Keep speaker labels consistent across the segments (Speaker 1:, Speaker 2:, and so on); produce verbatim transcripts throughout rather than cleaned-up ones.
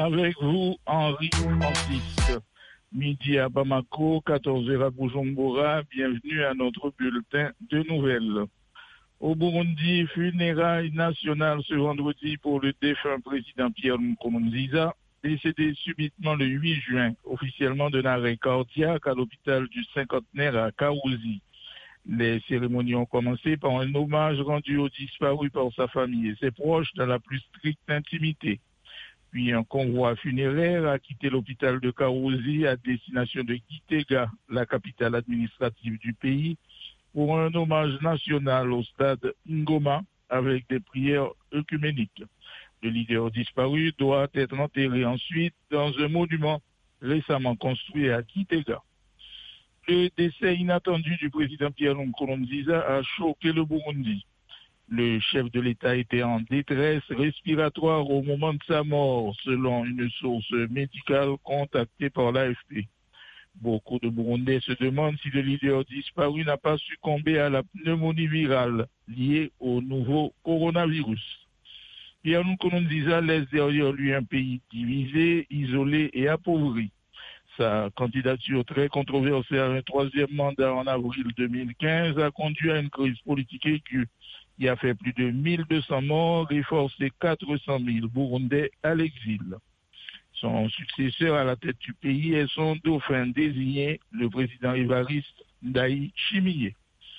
Speaker 1: Avec vous, Henri Francis. Midi à Bamako, quatorze heures à Bujumbura. Bienvenue à notre bulletin de nouvelles. Au Burundi, funérailles nationales ce vendredi pour le défunt président Pierre Nkurunziza, décédé subitement le huit juin, officiellement d'un arrêt cardiaque à l'hôpital du cinquantenaire à Karouzi. Les cérémonies ont commencé par un hommage rendu au disparu par sa famille et ses proches dans la plus stricte intimité. Puis un convoi funéraire a quitté l'hôpital de Karouzi à destination de Gitega, la capitale administrative du pays, pour un hommage national au stade Ngoma avec des prières œcuméniques. Le leader disparu doit être enterré ensuite dans un monument récemment construit à Gitega. Le décès inattendu du président Pierre Nkurunziza a choqué le Burundi. Le chef de l'État était en détresse respiratoire au moment de sa mort, selon une source médicale contactée par l'A F P. Beaucoup de Burundais se demandent si le leader disparu n'a pas succombé à la pneumonie virale liée au nouveau coronavirus. Pierre Nkurunziza laisse derrière lui un pays divisé, isolé et appauvri. Sa candidature très controversée à un troisième mandat en avril deux mille quinze a conduit à une crise politique aiguë qui a fait plus de mille deux cents morts et forcé quatre cent mille Burundais à l'exil. Son successeur à la tête du pays est son dauphin désigné, le président évariste Ndaye Chimiye.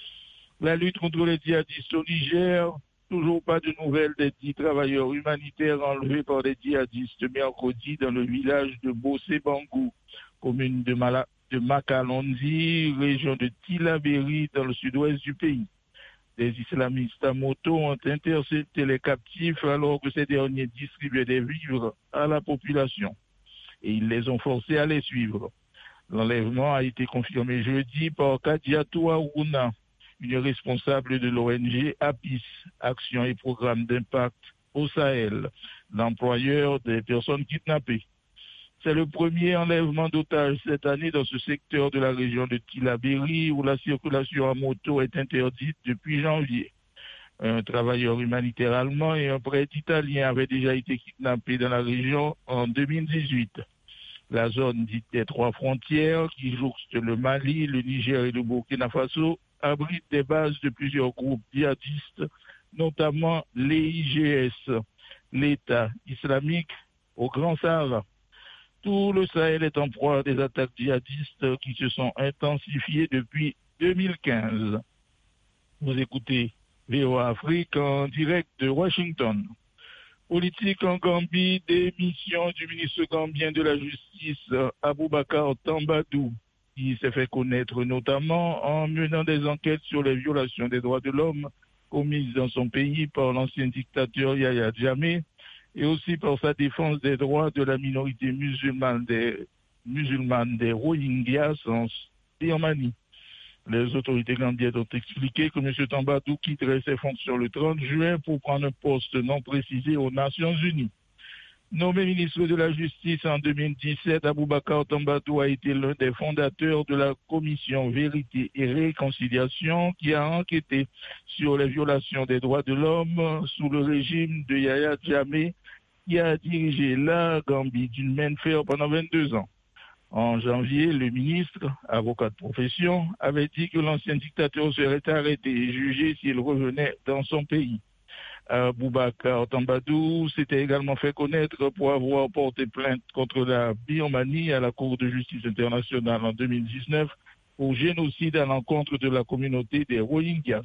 Speaker 1: La lutte contre les djihadistes au Niger, toujours pas de nouvelles des dix travailleurs humanitaires enlevés par des djihadistes mercredi dans le village de Bossé-Bangou, commune de, Mala, de Makalonzi, région de Tilaberi, dans le sud-ouest du pays. Des islamistes à moto ont intercepté les captifs alors que ces derniers distribuaient des vivres à la population. Et ils les ont forcés à les suivre. L'enlèvement a été confirmé jeudi par Kadiatou Aruna, une responsable de l'O N G APIS, Action et Programme d'Impact au Sahel, l'employeur des personnes kidnappées. C'est le premier enlèvement d'otages cette année dans ce secteur de la région de Tilaberi où la circulation à moto est interdite depuis janvier. Un travailleur humanitaire allemand et un prêtre italien avaient déjà été kidnappés dans la région en deux mille dix-huit. La zone dite des trois frontières qui jouxte le Mali, le Niger et le Burkina Faso abrite des bases de plusieurs groupes djihadistes, notamment l'E I G S, l'État islamique au Grand Sahara. Tout le Sahel est en proie à des attaques djihadistes qui se sont intensifiées depuis deux mille quinze. Vous écoutez V O A Afrique en direct de Washington. Politique en Gambie, démission du ministre gambien de la Justice, Aboubacar Tambadou, qui s'est fait connaître notamment en menant des enquêtes sur les violations des droits de l'homme commises dans son pays par l'ancien dictateur Yahya Jammeh, et aussi par sa défense des droits de la minorité musulmane des, musulmane des Rohingyas en Birmanie. Les autorités gambiennes ont expliqué que M. Tambadou quitterait ses fonctions le trente juin pour prendre un poste non précisé aux Nations Unies. Nommé ministre de la Justice en deux mille dix-sept, Aboubacar Tambadou a été l'un des fondateurs de la commission Vérité et Réconciliation qui a enquêté sur les violations des droits de l'homme sous le régime de Yahya Jammeh, qui a dirigé la Gambie d'une main de fer pendant vingt-deux ans. En janvier, le ministre, avocat de profession, avait dit que l'ancien dictateur serait arrêté et jugé s'il revenait dans son pays. Aboubacar Tambadou s'était également fait connaître pour avoir porté plainte contre la Birmanie à la Cour de justice internationale en deux mille dix-neuf pour génocide à l'encontre de la communauté des Rohingyas.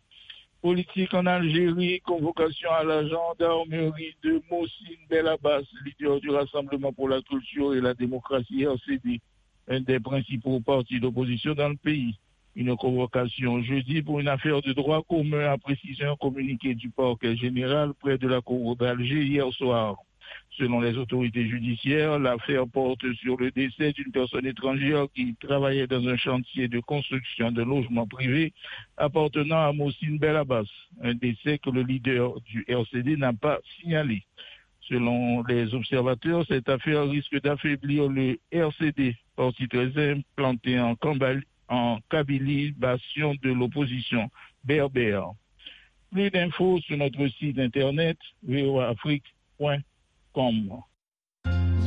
Speaker 1: Politique en Algérie, convocation à la gendarmerie de Mohsin Belabbas, leader du Rassemblement pour la culture et la démocratie R C D, un des principaux partis d'opposition dans le pays. Une convocation jeudi pour une affaire de droit commun, a précisé un communiqué du parquet général près de la cour d'Alger hier soir. Selon les autorités judiciaires, l'affaire porte sur le décès d'une personne étrangère qui travaillait dans un chantier de construction de logements privés appartenant à Mohsin Belabbas, un décès que le leader du R C D n'a pas signalé. Selon les observateurs, cette affaire risque d'affaiblir le R C D, parti très implanté en Cambali, en kabylisation de l'opposition berbère. Plus d'infos sur notre site internet v o a afrique point com.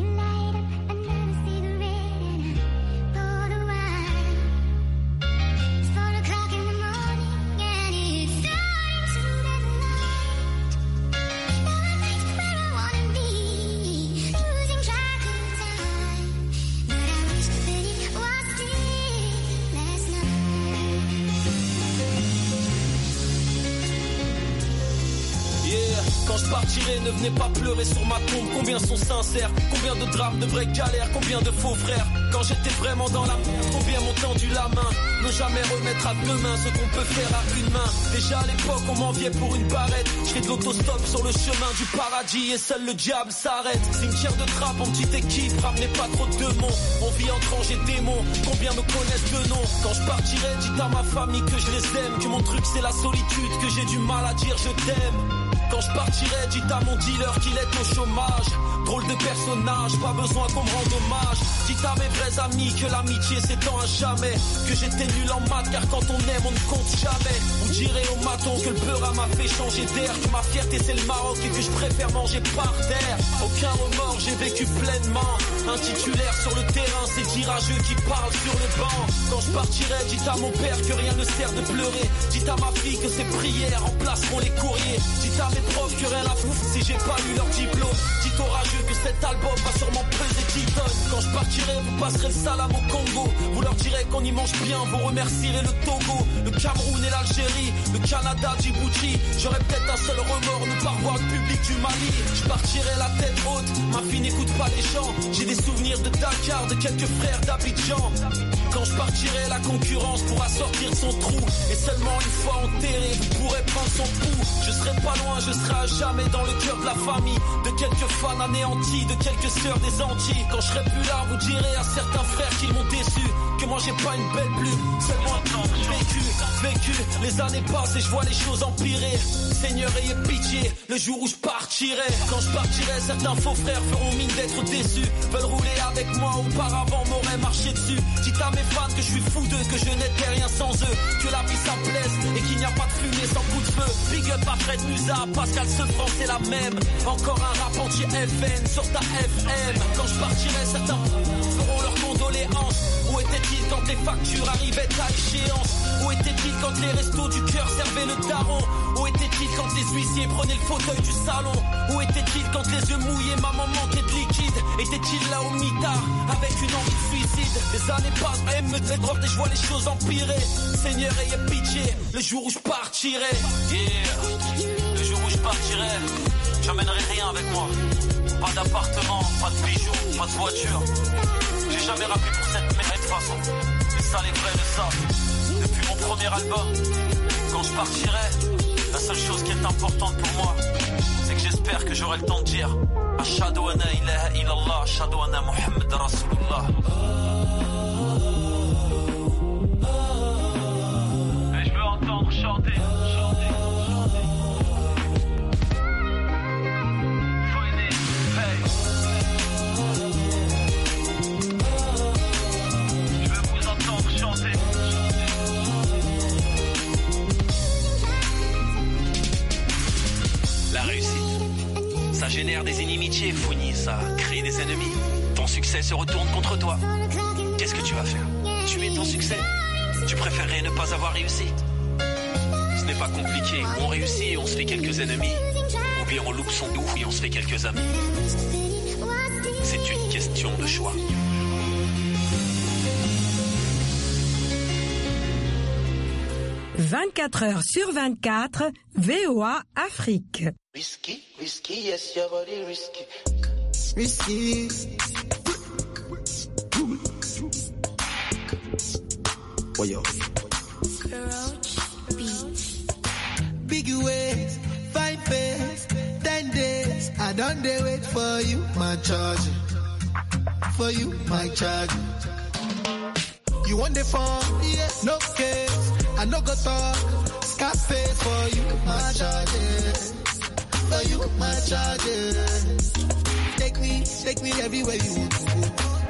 Speaker 2: partirai, ne venez pas pleurer sur ma tombe. Combien sont sincères, combien de drames, de vraies galères, combien de faux frères. Quand j'étais vraiment dans la merde, combien m'ont tendu la main. Ne jamais remettre à deux mains ce qu'on peut faire à une main. Déjà à l'époque on m'enviait pour une barrette. Je fais de l'autostop sur le chemin du paradis et seul le diable s'arrête. Cimetière de trappe en petite équipe, ramenez pas trop de démons. On vit entre anges et démons, combien me connaissent de nom. Quand je partirai, dites à ma famille que je les aime, que mon truc c'est la solitude, que j'ai du mal à dire je t'aime. Quand je partirai, dites à mon dealer qu'il est au chômage. Drôle de personnage, pas besoin qu'on me rende hommage. Dites à mes vrais amis que l'amitié s'étend à jamais. Que j'étais nul en maths car quand on aime on ne compte jamais. Vous direz au maton que le beurre m'a fait changer d'air. Que ma fierté c'est le Maroc et que je préfère manger par terre. Aucun remords, j'ai vécu pleinement. Un titulaire sur le terrain, c'est tirageux qui parle sur le banc. Quand je partirai, dites à mon père que rien ne sert de pleurer. Dites à ma fille que ses prières remplaceront les courriers. Dites à mes profs que rien à foutre si j'ai pas eu leur diplôme. Dites au rageux que cet album va sûrement peser dix tonnes. Quand je partirai, vous passerez le salam au Congo. Vous leur direz qu'on y mange bien, vous remercierez le Togo, le Cameroun et l'Algérie, le Canada, Djibouti. J'aurais peut-être un seul remords, ne pas revoir le public du Mali. Je partirai la tête haute, ma fille n'écoute pas les gens. J'ai des souvenirs de Dakar, de quelques frères d'Abidjan. Quand je partirai, la concurrence pourra sortir de son trou. Et seulement une fois enterré, vous pourrez prendre son pouls. Je serai pas loin, je serai à jamais dans le cœur de la famille. De quelques fans anéantis, de quelques sœurs des Antilles. Quand je serai plus là, vous direz à certains frères qu'ils m'ont déçu. Que moi j'ai pas une belle plume, seulement un temps vécu, vécu. Les années passent et je vois les choses empirer. Seigneur ayez pitié, le jour où je partirai. Quand je partirai, certains faux frères feront mine d'être déçus. Veulent rouler avec moi, auparavant m'auraient marché dessus. Dites à mes fans que je suis fou d'eux, que je n'étais rien sans eux. Que la vie ça plaise et qu'il n'y a pas de fumée sans coup de feu. Big up à Fred Musa, Pascal Sevran c'est la même. Encore un rap anti-F N sur ta F M. Quand je partirai, certains feront leurs condoléances. Où était-il quand les factures arrivaient à échéance? Où était-il quand les restos du cœur servaient le daron? Où était-il quand les huissiers prenaient le fauteuil du salon? Où était-il quand les yeux mouillés, maman manquait de liquide? Était-il là au mitard avec une envie de suicide? Les années passent, elle me déborde et je vois les choses empirer. Seigneur ayez pitié, le jour où je partirai. Yeah, le jour où je partirai, j'emmènerai rien avec moi. Pas d'appartement, pas de bijoux, pas de voiture. J'ai jamais rappelé pour cette merde de façon. Et ça les vrais le savent. Depuis mon premier album, quand je partirai, la seule chose qui est importante pour moi, c'est que j'espère que j'aurai le temps de dire Ashhadu anna ilaha illallah, Ashhadu anna Muhammad Rasulullah. Et je veux entendre chanter, chanter. Ça génère des inimitiés, Founi, ça crée des ennemis. Ton succès se retourne contre toi. Qu'est-ce que tu vas faire? Tu es ton succès? Tu préférerais ne pas avoir réussi? Ce n'est pas compliqué. On réussit et on se fait quelques ennemis. Ou bien on loupe son doux et on se fait quelques amis. C'est une question de choix.
Speaker 3: vingt-quatre heures sur vingt-quatre, V O A Afrique.
Speaker 4: Risky, risky, yes, your body risky.
Speaker 5: Risky. Oh, yo. Big ways, fine face, ten days. I don't dare wait for you, my charge. For you, my charge. You want the phone? Yeah, no case. I no go talk. Scarface for you, my charge. For you, my charge. Take me, take me everywhere you want to go.